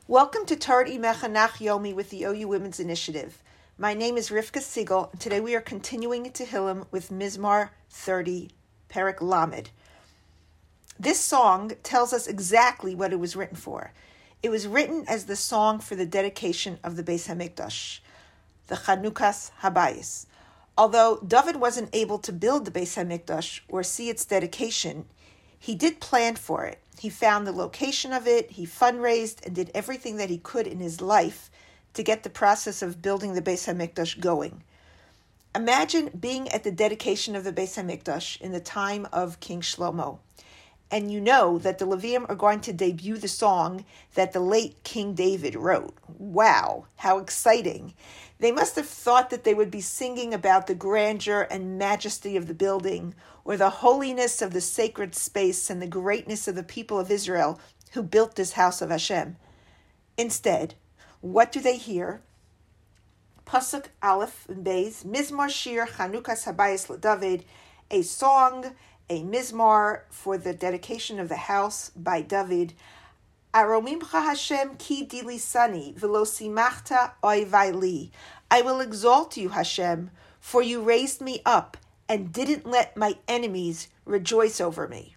Welcome to Torah Imecha Nach Yomi with the OU Women's Initiative. My name is Rivka Siegel, and today we are continuing in Tehillim with Mizmar 30, Perek Lamed. This song tells us exactly what it was written for. It was written as the song for the dedication of the Beis HaMikdash, the Chanukas Habayis. Although David wasn't able to build the Beis HaMikdash or see its dedication, he did plan for it. He found the location of it, he fundraised, and did everything that he could in his life to get the process of building the Beis HaMikdash going. Imagine being at the dedication of the Beis HaMikdash in the time of King Shlomo, and you know that the Levium are going to debut the song that the late King David wrote. Wow, how exciting. They must have thought that they would be singing about the grandeur and majesty of the building, or the holiness of the sacred space and the greatness of the people of Israel who built this house of Hashem. Instead, what do they hear? Pasuk Aleph and Beis, Mizmar Shir Chanukas Habayis LeDavid, a song, a mizmar for the dedication of the house by David. Aromimcha Hashem ki dilisani v'lo simachta oivai li. I will exalt you, Hashem, for you raised me up and didn't let my enemies rejoice over me.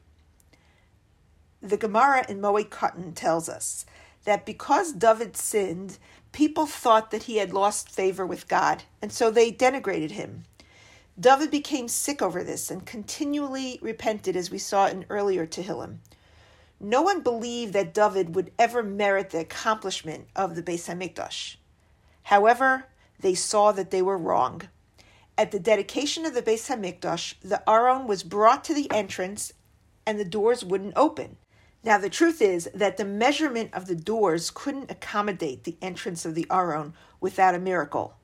The Gemara in Moed Katan tells us that because David sinned, people thought that he had lost favor with God, and so they denigrated him. David became sick over this and continually repented, as we saw in earlier Tehillim. No one believed that David would ever merit the accomplishment of the Beis HaMikdash. However, they saw that they were wrong. At the dedication of the Beis HaMikdash, the Aron was brought to the entrance and the doors wouldn't open. Now, the truth is that the measurement of the doors couldn't accommodate the entrance of the Aron without a miracle.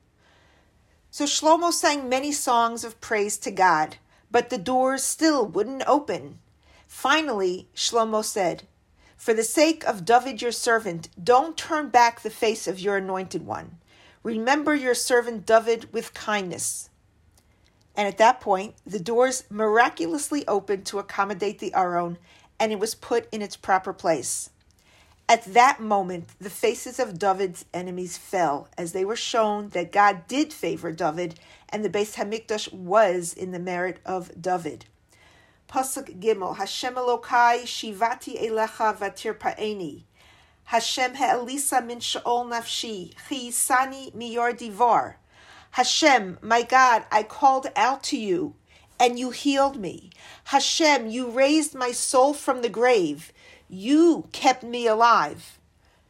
So Shlomo sang many songs of praise to God, but the doors still wouldn't open. Finally, Shlomo said, "For the sake of David your servant, don't turn back the face of your anointed one. Remember your servant David with kindness." And at that point, the doors miraculously opened to accommodate the Aron, and it was put in its proper place. At that moment, the faces of David's enemies fell, as they were shown that God did favor David, and the Beis HaMikdash was in the merit of David. Pasuk Gimel, Hashem Elokai shivati elecha vatirpaeni. Hashem ha'elisa min sha'ol nafshi, chiyisani miyor divar. Hashem, my God, I called out to you, and you healed me. Hashem, you raised my soul from the grave. You kept me alive.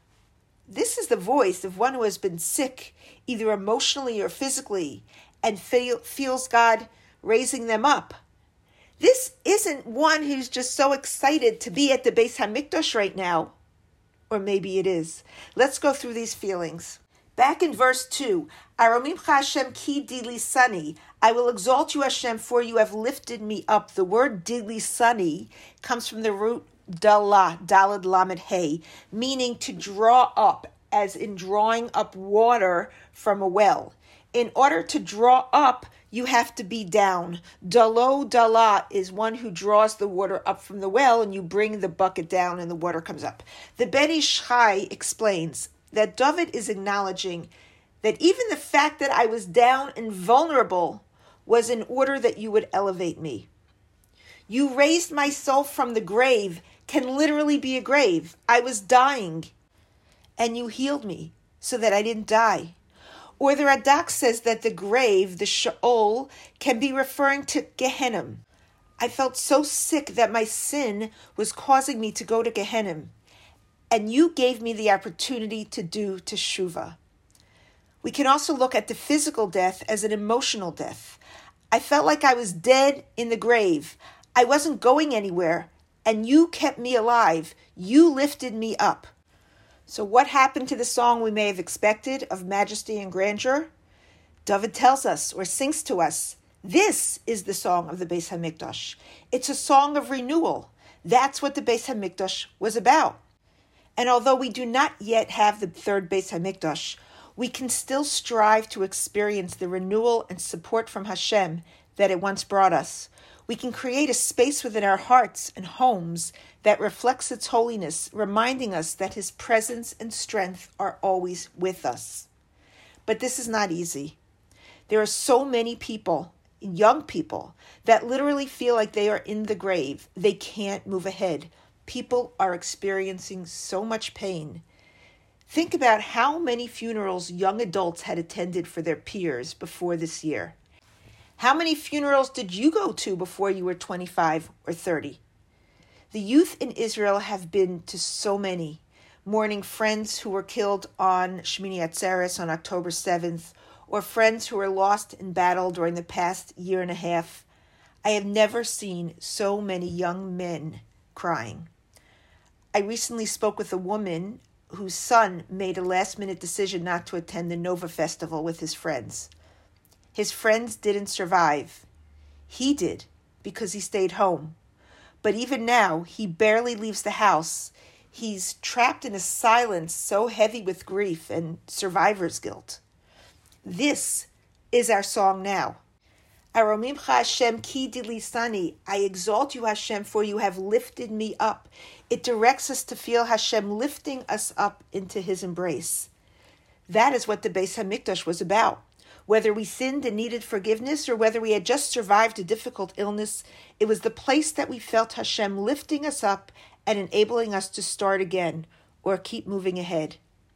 This is the voice of one who has been sick, either emotionally or physically, and feels God raising them up. This isn't one who's just so excited to be at the Beis HaMikdash right now. Or maybe it is. Let's go through these feelings. Back in verse 2, Aromimcha Hashem ki dilisani. I will exalt you, Hashem, for you have lifted me up. The word dilisani comes from the root Dalah, Dalad Lamed Hey, meaning to draw up, as in drawing up water from a well. In order to draw up, you have to be down. Dalo Dalah is one who draws the water up from the well, and you bring the bucket down and the water comes up. The Ben Ish Chai explains that David is acknowledging that even the fact that I was down and vulnerable was in order that you would elevate me. You raised my soul from the grave, can literally be a grave. I was dying, and you healed me so that I didn't die. Or the Radak says that the grave, the Sheol, can be referring to Gehenna. I felt so sick that my sin was causing me to go to Gehenna, and you gave me the opportunity to do teshuvah. We can also look at the physical death as an emotional death. I felt like I was dead in the grave. I wasn't going anywhere, and you kept me alive. You lifted me up. So what happened to the song we may have expected of majesty and grandeur? David tells us, or sings to us, this is the song of the Beis HaMikdash. It's a song of renewal. That's what the Beis HaMikdash was about. And although we do not yet have the third Beis HaMikdash, we can still strive to experience the renewal and support from Hashem that it once brought us. We can create a space within our hearts and homes that reflects its holiness, reminding us that His presence and strength are always with us. But this is not easy. There are so many people, young people, that literally feel like they are in the grave. They can't move ahead. People are experiencing so much pain. Think about how many funerals young adults had attended for their peers before this year. How many funerals did you go to before you were 25 or 30? The youth in Israel have been to so many, mourning friends who were killed on Shmini Atzeres on October 7th, or friends who were lost in battle during the past year and a half. I have never seen so many young men crying. I recently spoke with a woman whose son made a last-minute decision not to attend the Nova Festival with his friends. His friends didn't survive. He did, because he stayed home. But even now, he barely leaves the house. He's trapped in a silence so heavy with grief and survivor's guilt. This is our song now. Aromimcha Hashem ki dilisani. I exalt you, Hashem, for you have lifted me up. It directs us to feel Hashem lifting us up into His embrace. That is what the Beis HaMikdash was about. Whether we sinned and needed forgiveness or whether we had just survived a difficult illness, it was the place that we felt Hashem lifting us up and enabling us to start again or keep moving ahead.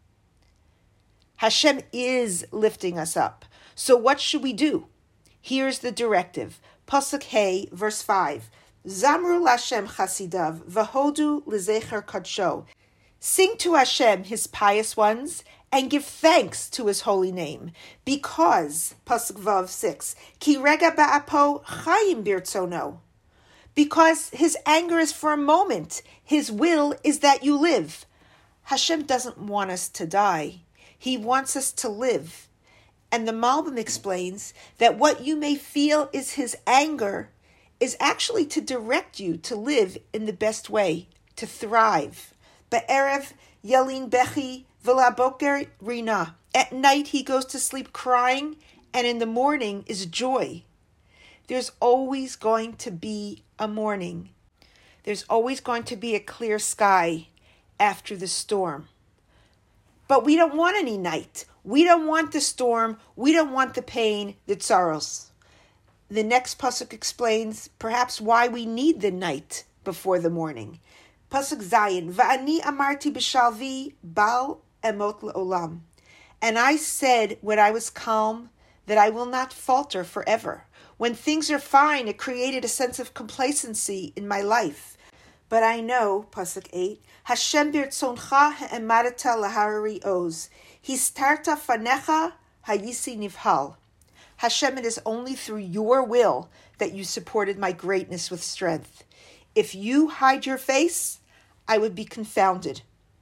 Hashem is lifting us up. So what should we do? Here's the directive. Pasuk Hey, verse 5. Zamru Lashem chasidav, v'hodu l'zecher kadsho. Sing to Hashem, His pious ones, and give thanks to His holy name, because, Pasuk Vav 6, Ki rega ba'apo chayim birtzono. Because His anger is for a moment, His will is that you live. Hashem doesn't want us to die. He wants us to live. And the Malbim explains that what you may feel is His anger is actually to direct you to live in the best way, to thrive. Be'erev yalin bechi v'laboker rina. At night he goes to sleep crying, and in the morning is joy. There's always going to be a morning. There's always going to be a clear sky after the storm. But we don't want any night. We don't want the storm. We don't want the pain, the tsaros. The next pasuk explains perhaps why we need the night before the morning. Pasuk Zayin, Va'ani amarti b'shalvi bal emot le'olam. And I said when I was calm that I will not falter forever. When things are fine, it created a sense of complacency in my life. But I know, Pasuk 8, Hashem birtzoncha ha'emarata laharari oz. Histarta fanecha hayisi nivhal. Hashem, it is only through your will that you supported my greatness with strength. If you hide your face, I would be confounded.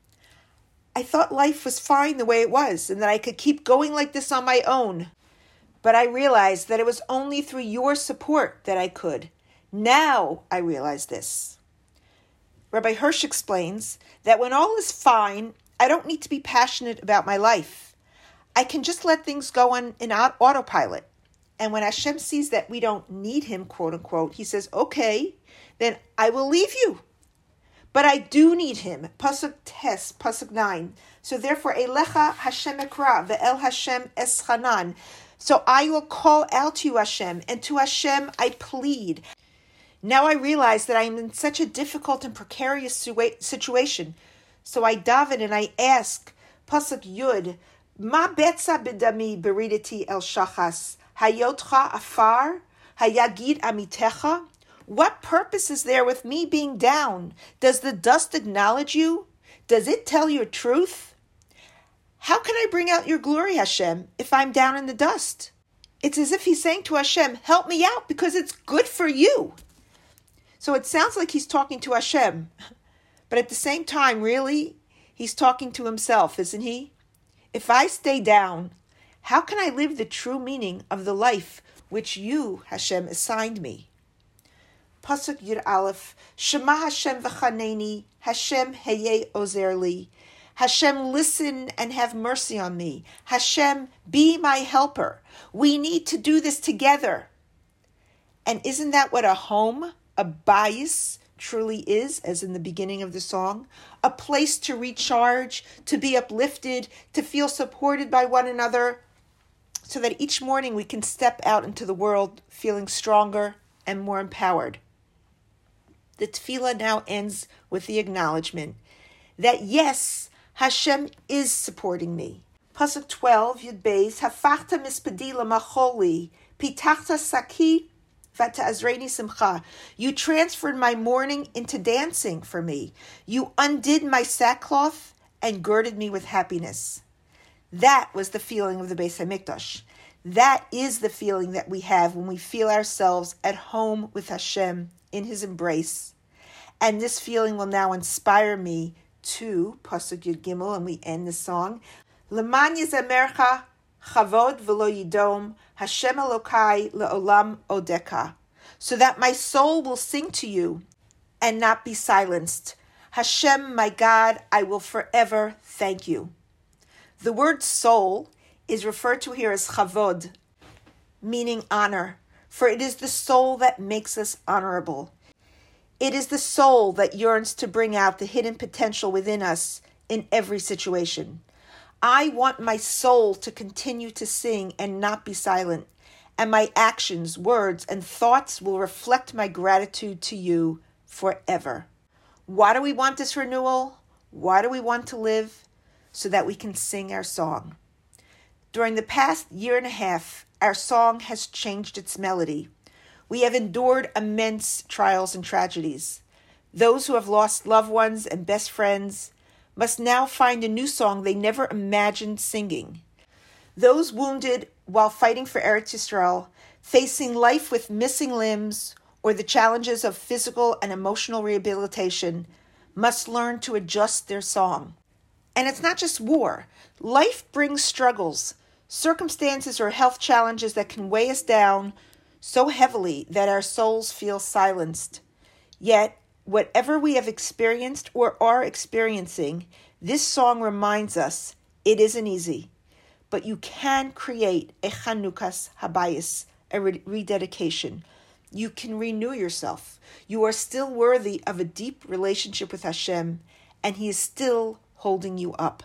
I thought life was fine the way it was and that I could keep going like this on my own. But I realized that it was only through your support that I could. Now I realize this. Rabbi Hirsch explains that when all is fine, I don't need to be passionate about my life. I can just let things go on in autopilot. And when Hashem sees that we don't need Him, quote unquote, He says, okay, then I will leave you. But I do need Him. Pasuk Tes, Pasuk 9. So therefore, Elecha Hashem ekra, ve'el Hashem eschanan. So I will call out to you, Hashem, and to Hashem I plead. Now I realize that I am in such a difficult and precarious situation. So I daven and I ask, Pasuk Yud, Ma betza b'dami beridati el shachas, hayotcha afar, hayagid amitecha. What purpose is there with me being down? Does the dust acknowledge you? Does it tell your truth? How can I bring out your glory, Hashem, if I'm down in the dust? It's as if he's saying to Hashem, help me out because it's good for you. So it sounds like he's talking to Hashem. But at the same time, really, he's talking to himself, isn't he? If I stay down, how can I live the true meaning of the life which you, Hashem, assigned me? Pasuk Yud Aleph, Shema Hashem v'chaneni, Hashem heye ozer li. Hashem, listen and have mercy on me. Hashem, be my helper. We need to do this together. And isn't that what a home, a bayis, truly is, as in the beginning of the song? A place to recharge, to be uplifted, to feel supported by one another, so that each morning we can step out into the world feeling stronger and more empowered. The tefillah now ends with the acknowledgement that yes, Hashem is supporting me. Pasuk 12, Yud Beis, Hafachta mispadi lamacholi, pitachta saki v'ta'azreini simcha. You transferred my mourning into dancing for me. You undid my sackcloth and girded me with happiness. That was the feeling of the Beis HaMikdash. That is the feeling that we have when we feel ourselves at home with Hashem in His embrace. And this feeling will now inspire me to Pasuk Yud Gimel, and we end the song. L'man yizamercha chavod v'lo yidom Hashem Elokai le'olam odeka. So that my soul will sing to you and not be silenced. Hashem, my God, I will forever thank you. The word soul is referred to here as chavod, meaning honor, for it is the soul that makes us honorable. It is the soul that yearns to bring out the hidden potential within us in every situation. I want my soul to continue to sing and not be silent, and my actions, words, and thoughts will reflect my gratitude to you forever. Why do we want this renewal? Why do we want to live? So that we can sing our song. During the past year and a half, our song has changed its melody. We have endured immense trials and tragedies. Those who have lost loved ones and best friends must now find a new song they never imagined singing. Those wounded while fighting for Eretz Yisrael, facing life with missing limbs or the challenges of physical and emotional rehabilitation, must learn to adjust their song. And it's not just war. Life brings struggles, circumstances or health challenges that can weigh us down so heavily that our souls feel silenced. Yet, whatever we have experienced or are experiencing, this song reminds us it isn't easy. But you can create a Chanukas Habayis, a rededication. You can renew yourself. You are still worthy of a deep relationship with Hashem, and He is still holding you up.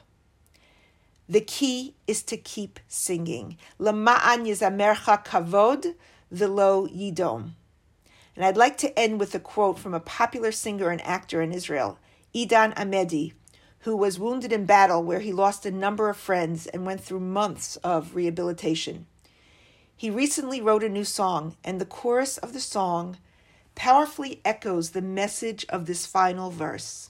The key is to keep singing. Lama'an yizamercha kavod v'lo yidom. And I'd like to end with a quote from a popular singer and actor in Israel, Idan Amedi, who was wounded in battle where he lost a number of friends and went through months of rehabilitation. He recently wrote a new song, and the chorus of the song powerfully echoes the message of this final verse.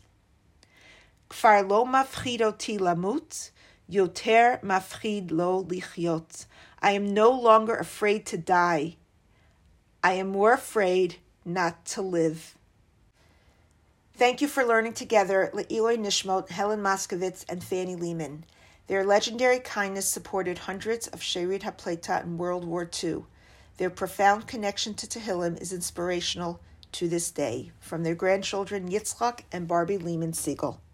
Kfar lo mafchid oti lamut, yoter mafchid lo lichyot. I am no longer afraid to die. I am more afraid not to live. Thank you for learning together Le'iloi Nishmot, Helen Moskovitz, and Fanny Lehman. Their legendary kindness supported hundreds of Sherid HaPleita in World War II. Their profound connection to Tehillim is inspirational to this day. From their grandchildren Yitzchak and Barbie Lehman Siegel.